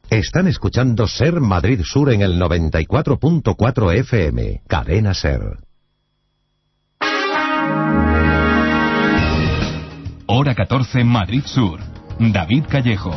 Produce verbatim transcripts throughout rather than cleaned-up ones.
Están escuchando Ser Madrid Sur en el noventa y cuatro punto cuatro F M, Cadena Ser. Hora catorce, Madrid Sur. David Callejo.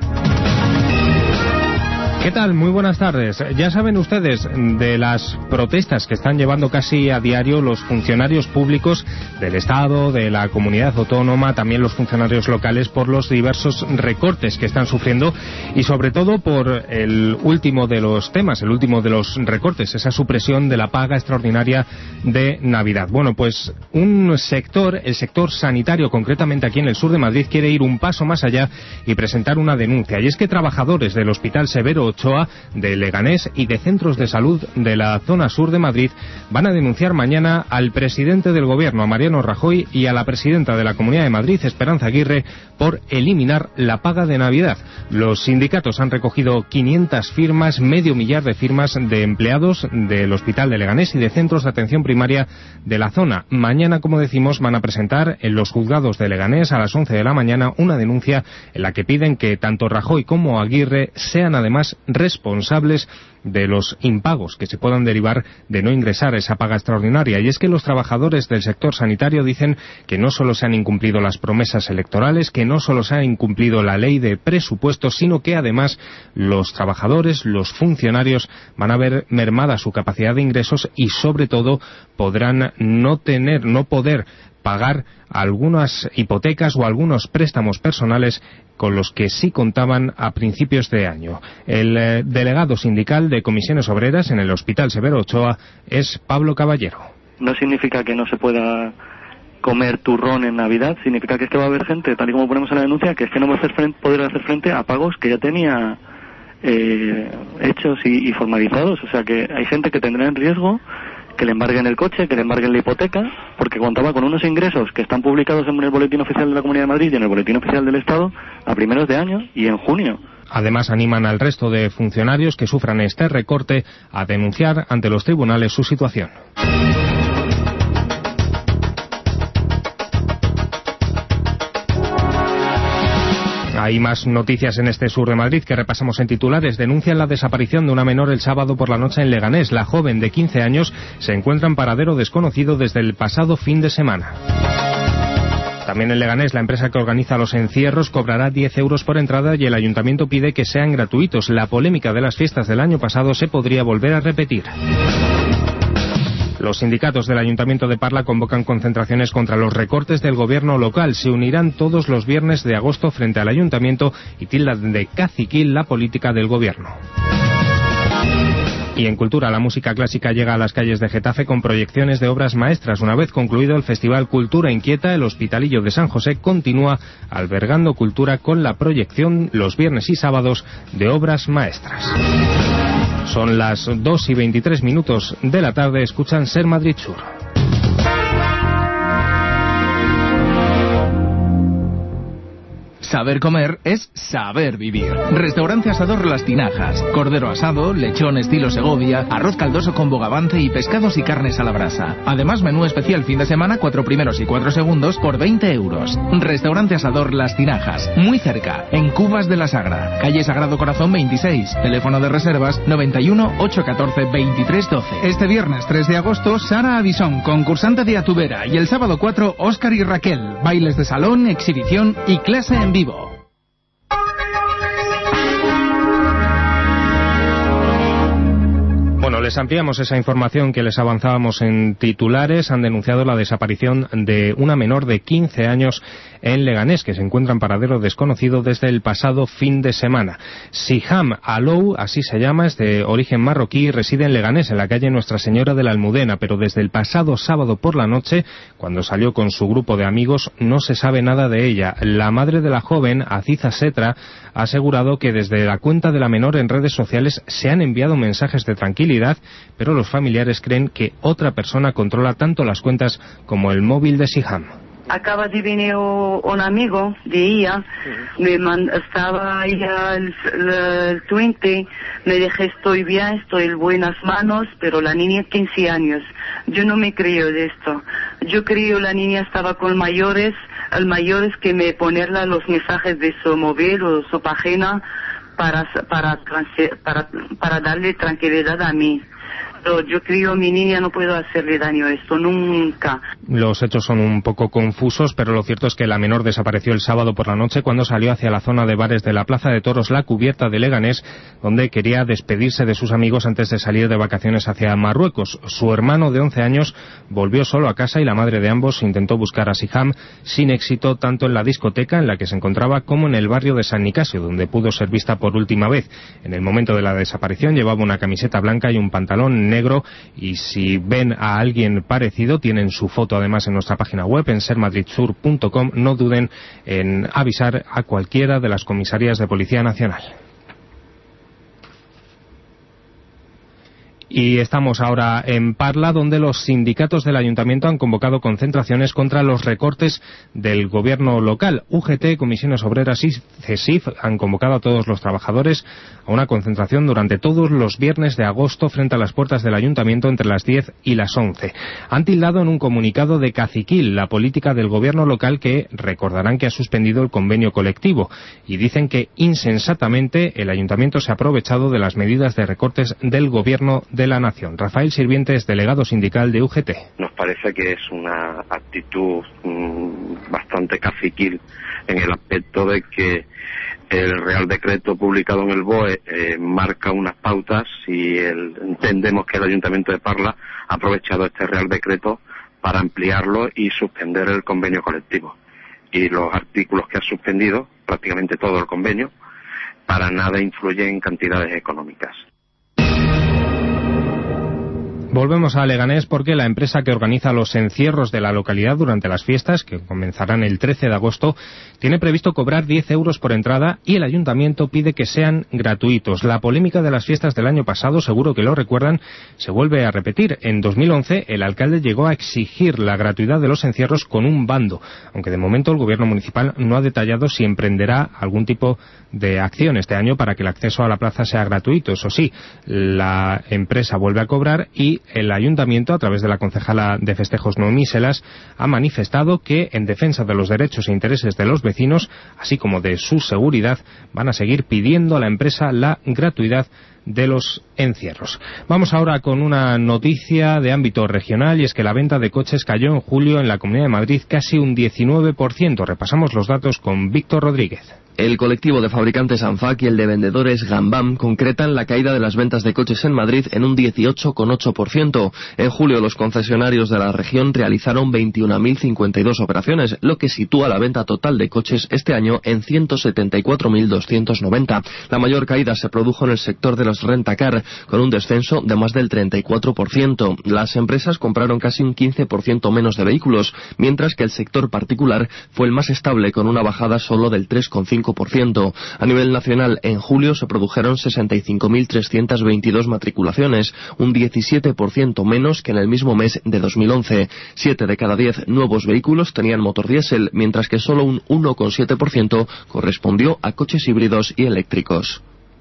¿Qué tal? Muy buenas tardes. Ya saben ustedes de las protestas que están llevando casi a diario los funcionarios públicos del Estado, de la comunidad autónoma, también los funcionarios locales, por los diversos recortes que están sufriendo y sobre todo por el último de los temas, el último de los recortes, esa supresión de la paga extraordinaria de Navidad. Bueno, pues un sector, el sector sanitario, concretamente aquí en el sur de Madrid, quiere ir un paso más allá y presentar una denuncia. Y es que trabajadores del Hospital Severo Ochoa, de Leganés y de centros de salud de la zona sur de Madrid van a denunciar mañana al presidente del gobierno, a Mariano Rajoy, y a la presidenta de la Comunidad de Madrid, Esperanza Aguirre, por eliminar la paga de Navidad. Los sindicatos han recogido quinientas firmas, medio millar de firmas de empleados del Hospital de Leganés y de centros de atención primaria de la zona. Mañana, como decimos, van a presentar en los juzgados de Leganés a las once de la mañana una denuncia en la que piden que tanto Rajoy como Aguirre sean además responsables de los impagos que se puedan derivar de no ingresar esa paga extraordinaria. Y es que los trabajadores del sector sanitario dicen que no solo se han incumplido las promesas electorales, que no solo se ha incumplido la ley de presupuestos, sino que además los trabajadores, los funcionarios van a ver mermada su capacidad de ingresos y sobre todo podrán no tener, no poder pagar algunas hipotecas o algunos préstamos personales con los que sí contaban a principios de año. El eh, delegado sindical de Comisiones Obreras en el Hospital Severo Ochoa es Pablo Caballero. No significa que no se pueda comer turrón en Navidad, significa que es que va a haber gente, tal y como ponemos en la denuncia, que es que no va a hacer frente, poder hacer frente a pagos que ya tenía eh, hechos y, y formalizados. O sea que hay gente que tendrá en riesgo que le embarguen el coche, que le embarguen la hipoteca, porque contaba con unos ingresos que están publicados en el Boletín Oficial de la Comunidad de Madrid y en el Boletín Oficial del Estado a primeros de año y en junio. Además, animan al resto de funcionarios que sufran este recorte a denunciar ante los tribunales su situación. Hay más noticias en este sur de Madrid que repasamos en titulares. Denuncian la desaparición de una menor el sábado por la noche en Leganés. La joven de quince años se encuentra en paradero desconocido desde el pasado fin de semana. También en Leganés, la empresa que organiza los encierros cobrará diez euros por entrada y el ayuntamiento pide que sean gratuitos. La polémica de las fiestas del año pasado se podría volver a repetir. Los sindicatos del Ayuntamiento de Parla convocan concentraciones contra los recortes del gobierno local. Se unirán todos los viernes de agosto frente al Ayuntamiento y tildan de caciquil la política del gobierno. Y en cultura, la música clásica llega a las calles de Getafe con proyecciones de obras maestras. Una vez concluido el Festival Cultura Inquieta, el Hospitalillo de San José continúa albergando cultura con la proyección los viernes y sábados de obras maestras. Son las dos y veintitrés minutos de la tarde. Escuchan Ser Madrid Sur. Saber comer es saber vivir. Restaurante Asador Las Tinajas. Cordero asado, lechón estilo Segovia, arroz caldoso con bogavante y pescados y carnes a la brasa. Además, menú especial fin de semana, cuatro primeros y cuatro segundos por veinte euros. Restaurante Asador Las Tinajas. Muy cerca, en Cubas de la Sagra. Calle Sagrado Corazón veintiséis. Teléfono de reservas noventa y uno, ochocientos catorce, veintitrés doce. Este viernes tres de agosto, Sara Avison, concursante de Atubera. Y el sábado cuatro, Óscar y Raquel. Bailes de salón, exhibición y clase en vivo. Bueno, les ampliamos esa información que les avanzábamos en titulares. Han denunciado la desaparición de una menor de quince años en Leganés, que se encuentra en paradero desconocido desde el pasado fin de semana. Siham Alou, así se llama, es de origen marroquí y reside en Leganés, en la calle Nuestra Señora de la Almudena, pero desde el pasado sábado por la noche, cuando salió con su grupo de amigos, no se sabe nada de ella. La madre de la joven, Aziza Setra, ha asegurado que desde la cuenta de la menor en redes sociales se han enviado mensajes de tranquilidad, pero los familiares creen que otra persona controla tanto las cuentas como el móvil de Siham. Acaba de venir un amigo de ella, me mand, estaba ella el, el, el veinte, me dije estoy bien, estoy en buenas manos, pero la niña quince años, yo no me creo de esto, yo creo la niña estaba con mayores, el mayor es que me ponerla los mensajes de su móvil o su página, para, para, para, para darle tranquilidad a mí. Pero yo creo mi niña no puedo hacerle daño a esto, nunca. Los hechos son un poco confusos, pero lo cierto es que la menor desapareció el sábado por la noche cuando salió hacia la zona de bares de la Plaza de Toros La Cubierta de Leganés, donde quería despedirse de sus amigos antes de salir de vacaciones hacia Marruecos. Su hermano de once años volvió solo a casa y la madre de ambos intentó buscar a Siham sin éxito, tanto en la discoteca en la que se encontraba como en el barrio de San Nicasio, donde pudo ser vista por última vez. En el momento de la desaparición llevaba una camiseta blanca y un pantalón negro, y si ven a alguien parecido, tienen su foto además en nuestra página web en ser madrid sur punto com. No duden en avisar a cualquiera de las comisarías de Policía Nacional. Y estamos ahora en Parla, donde los sindicatos del ayuntamiento han convocado concentraciones contra los recortes del gobierno local. U G T, Comisiones Obreras y CESIF han convocado a todos los trabajadores a una concentración durante todos los viernes de agosto frente a las puertas del ayuntamiento entre las diez y las once. Han tildado en un comunicado de caciquil la política del gobierno local, que recordarán que ha suspendido el convenio colectivo, y dicen que insensatamente el ayuntamiento se ha aprovechado de las medidas de recortes del gobierno de la nación. Rafael Sirvientes, delegado sindical de U G T. Nos parece que es una actitud mmm, bastante caciquil, en el aspecto de que el Real Decreto publicado en el B O E eh, marca unas pautas y el, entendemos que el Ayuntamiento de Parla ha aprovechado este Real Decreto para ampliarlo y suspender el convenio colectivo. Y los artículos que ha suspendido, prácticamente todo el convenio, para nada influye en cantidades económicas. Volvemos a Leganés porque la empresa que organiza los encierros de la localidad durante las fiestas, que comenzarán el trece de agosto, tiene previsto cobrar diez euros por entrada y el ayuntamiento pide que sean gratuitos. La polémica de las fiestas del año pasado, seguro que lo recuerdan, se vuelve a repetir. En dos mil once el alcalde llegó a exigir la gratuidad de los encierros con un bando, aunque de momento el gobierno municipal no ha detallado si emprenderá algún tipo de acción este año para que el acceso a la plaza sea gratuito. Eso sí, la empresa vuelve a cobrar y el ayuntamiento, a través de la concejala de festejos Noemí Selas, ha manifestado que, en defensa de los derechos e intereses de los vecinos, así como de su seguridad, van a seguir pidiendo a la empresa la gratuidad de los encierros. Vamos ahora con una noticia de ámbito regional, y es que la venta de coches cayó en julio en la Comunidad de Madrid casi un diecinueve por ciento. Repasamos los datos con Víctor Rodríguez. El colectivo de fabricantes ANFAC y el de vendedores Gambam concretan la caída de las ventas de coches en Madrid en un dieciocho coma ocho por ciento. En julio los concesionarios de la región realizaron veintiuna mil cincuenta y dos operaciones, lo que sitúa la venta total de coches este año en ciento setenta y cuatro mil doscientos noventa. La mayor caída se produjo en el sector de los rentacar, con un descenso de más del treinta y cuatro por ciento. Las empresas compraron casi un quince por ciento menos de vehículos, mientras que el sector particular fue el más estable, con una bajada solo del tres coma cinco por ciento. A nivel nacional, en julio se produjeron sesenta y cinco mil trescientas veintidós matriculaciones, un diecisiete por ciento menos que en el mismo mes de dos mil once. Siete de cada diez nuevos vehículos tenían motor diésel, mientras que solo un uno coma siete por ciento correspondió a coches híbridos y eléctricos.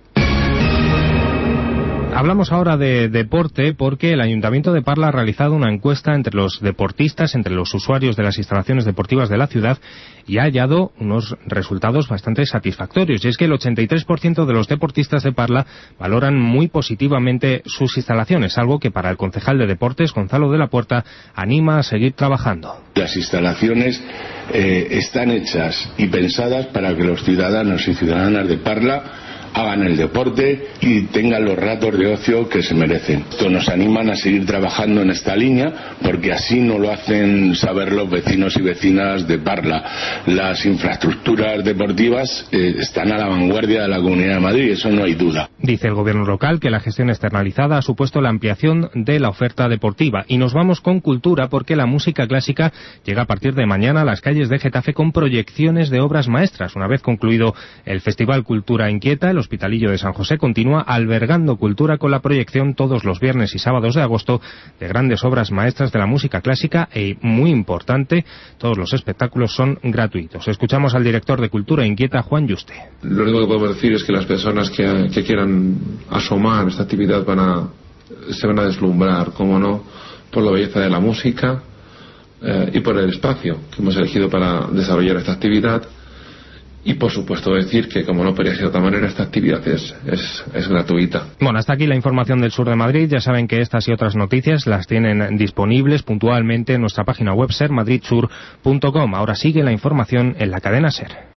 Hablamos ahora de deporte porque el Ayuntamiento de Parla ha realizado una encuesta entre los deportistas, entre los usuarios de las instalaciones deportivas de la ciudad, y ha hallado unos resultados bastante satisfactorios. Y es que el ochenta y tres por ciento de los deportistas de Parla valoran muy positivamente sus instalaciones, algo que para el concejal de deportes, Gonzalo de la Puerta, anima a seguir trabajando. Las instalaciones eh, están hechas y pensadas para que los ciudadanos y ciudadanas de Parla hagan el deporte y tengan los ratos de ocio que se merecen. Esto nos animan a seguir trabajando en esta línea, porque así no lo hacen saber los vecinos y vecinas de Parla. Las infraestructuras deportivas eh, están a la vanguardia de la Comunidad de Madrid, eso no hay duda. Dice el gobierno local que la gestión externalizada ha supuesto la ampliación de la oferta deportiva. Y nos vamos con cultura, porque la música clásica llega a partir de mañana a las calles de Getafe con proyecciones de obras maestras. Una vez concluido el Festival Cultura Inquieta, el Hospitalillo de San José continúa albergando cultura con la proyección todos los viernes y sábados de agosto de grandes obras maestras de la música clásica, y, muy importante, todos los espectáculos son gratuitos. Escuchamos al director de Cultura Inquieta, Juan Yuste. Lo único que podemos decir es que las personas que, que quieran asomar esta actividad van a, se van a deslumbrar, cómo no, por la belleza de la música eh, y por el espacio que hemos elegido para desarrollar esta actividad. Y por supuesto decir que, como no podría ser de otra manera, esta actividad es, es, es gratuita. Bueno, hasta aquí la información del sur de Madrid. Ya saben que estas y otras noticias las tienen disponibles puntualmente en nuestra página web ser madrid sur punto com. Ahora sigue la información en la cadena SER.